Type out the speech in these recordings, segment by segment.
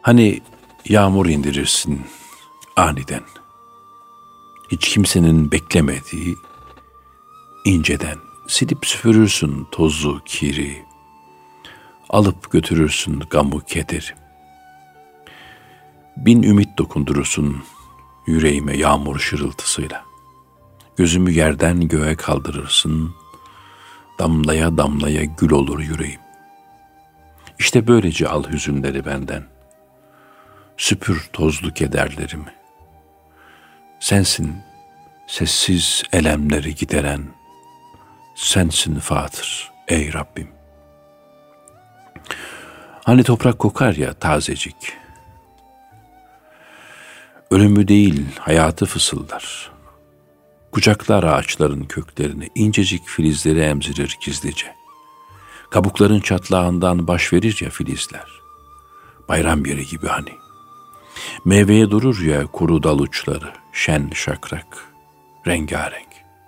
Hani yağmur indirirsin aniden, hiç kimsenin beklemediği, inceden silip süpürürsün tozu, kiri, alıp götürürsün gamı, kederi. Bin ümit dokundurursun yüreğime yağmur şırıltısıyla. Gözümü yerden göğe kaldırırsın, damlaya damlaya gül olur yüreğim. İşte böylece al hüzünleri benden, süpür tozlu kederlerimi. Sensin sessiz elemleri gideren, sensin Fatır ey Rabbim. Hani toprak kokar ya tazecik, ölümü değil hayatı fısıldar. Kucaklar ağaçların köklerini, incecik filizleri emzirir gizlice. Kabukların çatlağından baş verir ya filizler, bayram yeri gibi hani. Meyveye durur ya kuru dal uçları, şen şakrak, rengarenk.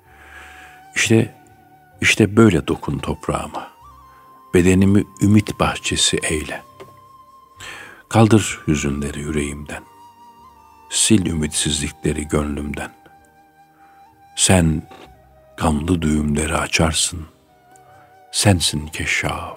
İşte böyle dokun toprağıma, bedenimi ümit bahçesi eyle. Kaldır hüzünleri yüreğimden, sil ümitsizlikleri gönlümden. Sen gamlı düğümleri açarsın, sensin keşşaf.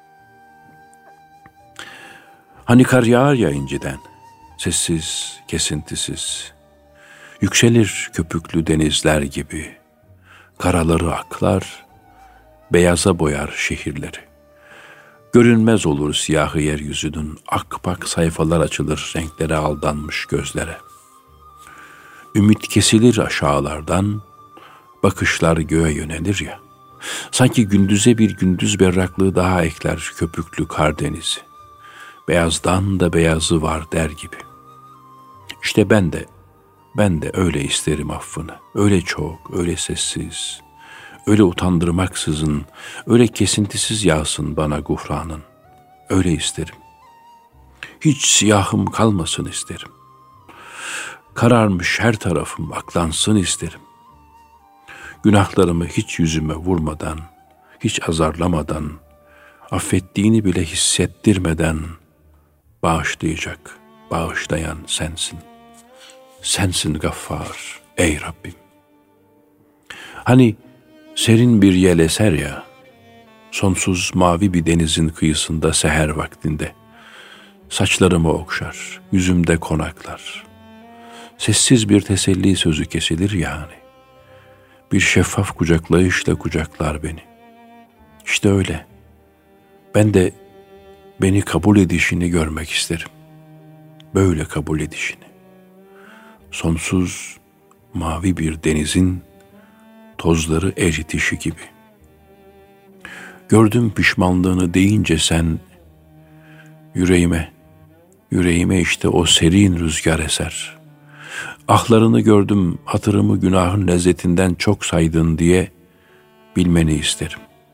Hani kar yağar ya inciden, sessiz, kesintisiz. Yükselir köpüklü denizler gibi, karaları aklar, beyaza boyar şehirleri. Görünmez olur siyahı yeryüzünün, akpak sayfalar açılır renklere aldanmış gözlere. Ümit kesilir aşağılardan, bakışlar göğe yönelir ya. Sanki gündüze bir gündüz berraklığı daha ekler köpüklü Kardenizi. Beyazdan da beyazı var der gibi. İşte ben de öyle isterim affını. Öyle çok, öyle sessiz, öyle utandırmaksızın, öyle kesintisiz yağsın bana gufranın. Öyle isterim. Hiç siyahım kalmasın isterim. Kararmış her tarafım aklansın isterim. Günahlarımı hiç yüzüme vurmadan, hiç azarlamadan, affettiğini bile hissettirmeden bağışlayacak, bağışlayan sensin. Sensin Gaffar ey Rabbim. Hani serin bir yel eser ya, sonsuz mavi bir denizin kıyısında seher vaktinde. Saçlarımı okşar, yüzümde konaklar. Sessiz bir teselli sözü kesilir yani. Bir şeffaf kucaklayışla kucaklar beni. İşte öyle. Ben de beni kabul edişini görmek isterim. Böyle kabul edişini. Sonsuz mavi bir denizin tozları eritişi gibi. Gördüm pişmanlığını deyince sen, yüreğime işte o serin rüzgar eser. Ahlarını gördüm, hatırımı günahın lezzetinden çok saydın diye bilmeni isterim.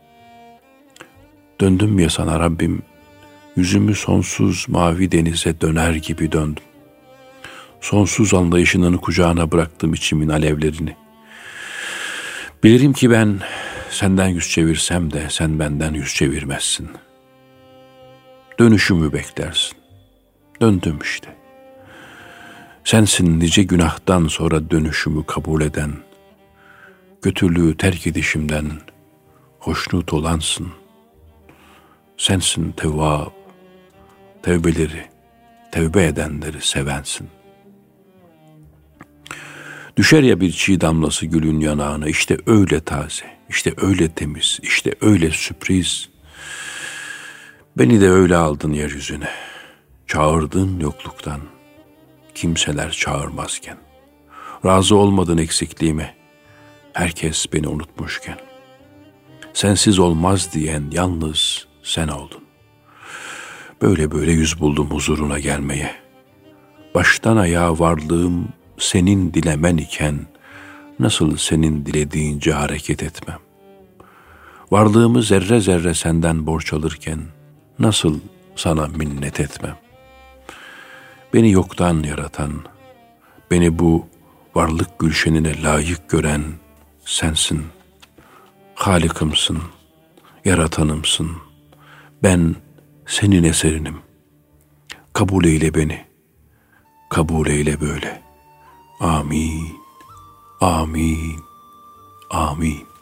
Döndüm ya sana Rabbim, yüzümü sonsuz mavi denize döner gibi döndüm. Sonsuz anlayışının kucağına bıraktım içimin alevlerini. Bilirim ki ben senden yüz çevirsem de sen benden yüz çevirmezsin. Dönüşümü beklersin. Döndüm işte. Sensin nice günahtan sonra dönüşümü kabul eden, kötülüğü terk edişimden hoşnut olansın. Sensin Tevvab, tevbe edenleri sevensin. Düşer ya bir çiğ damlası gülün yanağına, işte öyle taze, işte öyle temiz, işte öyle sürpriz. Beni de öyle aldın yeryüzüne, çağırdın yokluktan, kimseler çağırmazken. Razı olmadın eksikliğime, herkes beni unutmuşken. Sensiz olmaz diyen yalnız sen oldun. Böyle yüz buldum huzuruna gelmeye. Baştan ayağa varlığım senin dilemen iken, nasıl senin dilediğince hareket etmem? Varlığımı zerre zerre senden borç alırken, nasıl sana minnet etmem? Beni yoktan yaratan, beni bu varlık gülşenine layık gören sensin. Halikimsin, yaratanımsın. Ben senin eserinim. Kabul eyle beni, kabul eyle böyle. Amin, amin, amin.